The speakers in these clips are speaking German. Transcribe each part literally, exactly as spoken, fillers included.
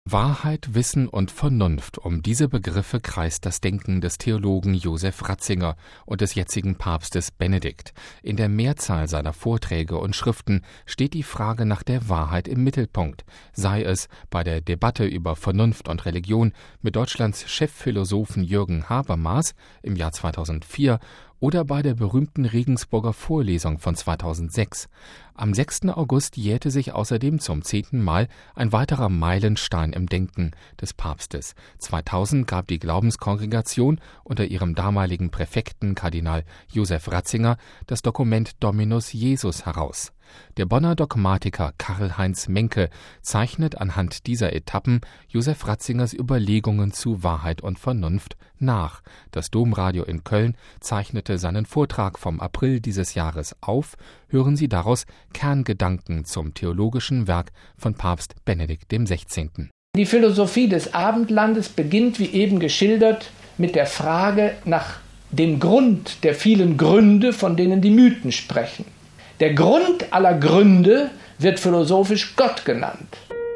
Wahrheit, Wissen und Vernunft, um diese Begriffe kreist das Denken des Theologen Josef Ratzinger und des jetzigen Papstes Benedikt. In der Mehrzahl seiner Vorträge und Schriften steht die Frage nach der Wahrheit im Mittelpunkt, sei es bei der Debatte über Vernunft und Religion mit Deutschlands Chefphilosophen Jürgen Habermas im Jahr zweitausendvier oder bei der berühmten Regensburger Vorlesung von zweitausendsechs. Am sechsten August jährte sich außerdem zum zehnten Mal ein weiterer Meilenstein im Denken des Papstes. zweitausend gab die Glaubenskongregation unter ihrem damaligen Präfekten Kardinal Josef Ratzinger das Dokument Dominus Jesus heraus. Der Bonner Dogmatiker Karl-Heinz Menke zeichnet anhand dieser Etappen Josef Ratzingers Überlegungen zu Wahrheit und Vernunft nach. Das Domradio in Köln zeichnete seinen Vortrag vom April dieses Jahres auf. Hören Sie daraus Kerngedanken zum theologischen Werk von Papst Benedikt der Sechzehnte. Die Philosophie des Abendlandes beginnt, wie eben geschildert, mit der Frage nach dem Grund der vielen Gründe, von denen die Mythen sprechen. Der Grund aller Gründe wird philosophisch Gott genannt.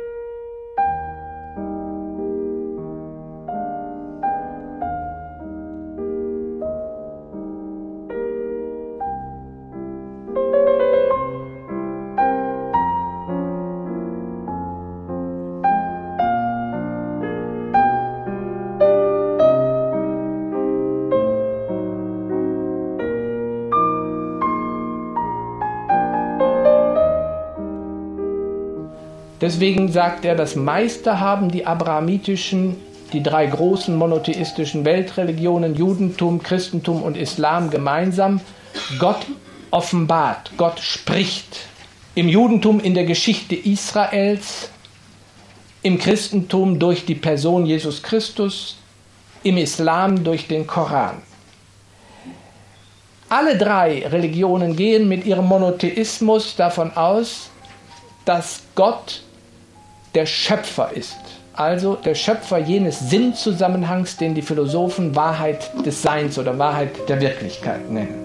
Deswegen sagt er, das meiste haben die abrahamitischen, die drei großen monotheistischen Weltreligionen, Judentum, Christentum und Islam gemeinsam. Gott offenbart, Gott spricht. Im Judentum in der Geschichte Israels, im Christentum durch die Person Jesus Christus, im Islam durch den Koran. Alle drei Religionen gehen mit ihrem Monotheismus davon aus, dass Gott der Schöpfer ist, also der Schöpfer jenes Sinnzusammenhangs, den die Philosophen Wahrheit des Seins oder Wahrheit der Wirklichkeit nennen.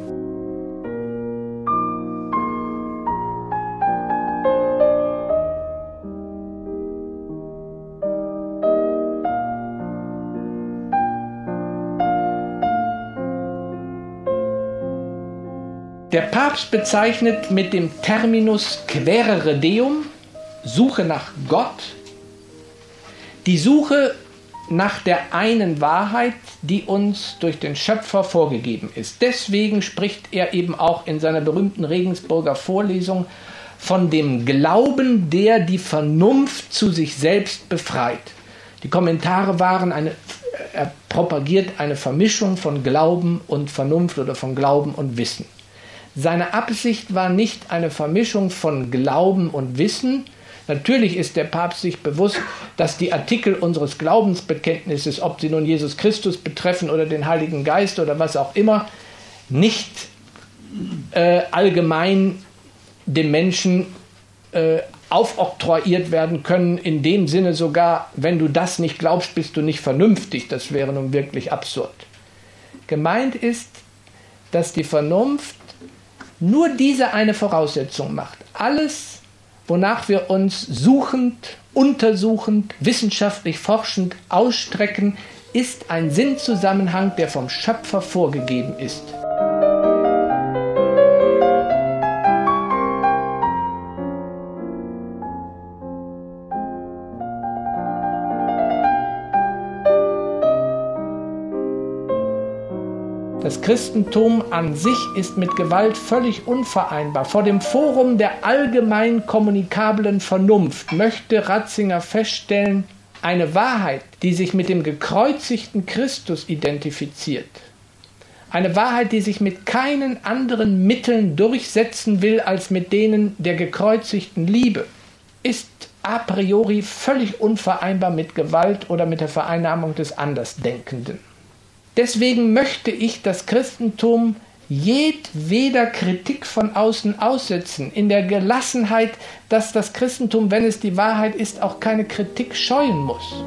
Der Papst bezeichnet mit dem Terminus quaerere deum, Suche nach Gott, die Suche nach der einen Wahrheit, die uns durch den Schöpfer vorgegeben ist. Deswegen spricht er eben auch in seiner berühmten Regensburger Vorlesung von dem Glauben, der die Vernunft zu sich selbst befreit. Die Kommentare waren, eine, er propagiert eine Vermischung von Glauben und Vernunft oder von Glauben und Wissen. Seine Absicht war nicht eine Vermischung von Glauben und Wissen. Natürlich ist der Papst sich bewusst, dass die Artikel unseres Glaubensbekenntnisses, ob sie nun Jesus Christus betreffen oder den Heiligen Geist oder was auch immer, nicht äh, allgemein dem Menschen äh, aufoktroyiert werden können. In dem Sinne sogar, wenn du das nicht glaubst, bist du nicht vernünftig. Das wäre nun wirklich absurd. Gemeint ist, dass die Vernunft nur diese eine Voraussetzung macht. Alles, wonach wir uns suchend, untersuchend, wissenschaftlich forschend ausstrecken, ist ein Sinnzusammenhang, der vom Schöpfer vorgegeben ist. Das Christentum an sich ist mit Gewalt völlig unvereinbar. Vor dem Forum der allgemein kommunikablen Vernunft möchte Ratzinger feststellen, eine Wahrheit, die sich mit dem gekreuzigten Christus identifiziert, eine Wahrheit, die sich mit keinen anderen Mitteln durchsetzen will als mit denen der gekreuzigten Liebe, ist a priori völlig unvereinbar mit Gewalt oder mit der Vereinnahmung des Andersdenkenden. Deswegen möchte ich das Christentum jedweder Kritik von außen aussetzen, in der Gelassenheit, dass das Christentum, wenn es die Wahrheit ist, auch keine Kritik scheuen muss.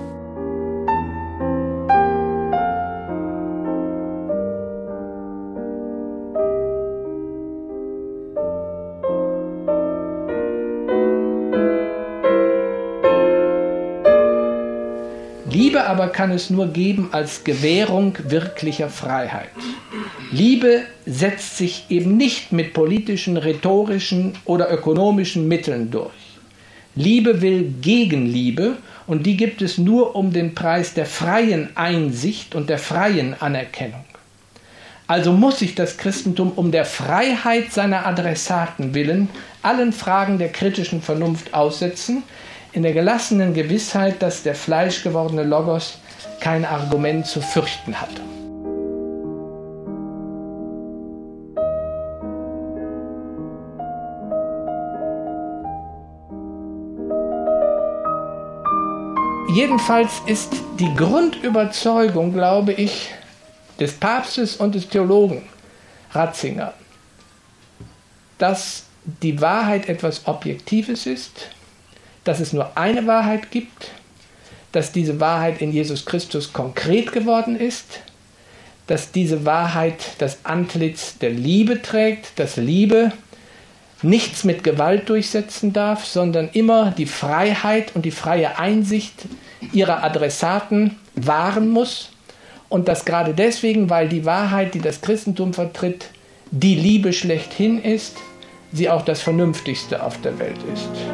Liebe aber kann es nur geben als Gewährung wirklicher Freiheit. Liebe setzt sich eben nicht mit politischen, rhetorischen oder ökonomischen Mitteln durch. Liebe will Gegenliebe und die gibt es nur um den Preis der freien Einsicht und der freien Anerkennung. Also muss sich das Christentum um der Freiheit seiner Adressaten willen allen Fragen der kritischen Vernunft aussetzen, in der gelassenen Gewissheit, dass der fleischgewordene Logos kein Argument zu fürchten hatte. Jedenfalls ist die Grundüberzeugung, glaube ich, des Papstes und des Theologen Ratzinger, dass die Wahrheit etwas Objektives ist, dass es nur eine Wahrheit gibt, dass diese Wahrheit in Jesus Christus konkret geworden ist, dass diese Wahrheit das Antlitz der Liebe trägt, dass Liebe nichts mit Gewalt durchsetzen darf, sondern immer die Freiheit und die freie Einsicht ihrer Adressaten wahren muss und dass gerade deswegen, weil die Wahrheit, die das Christentum vertritt, die Liebe schlechthin ist, sie auch das Vernünftigste auf der Welt ist.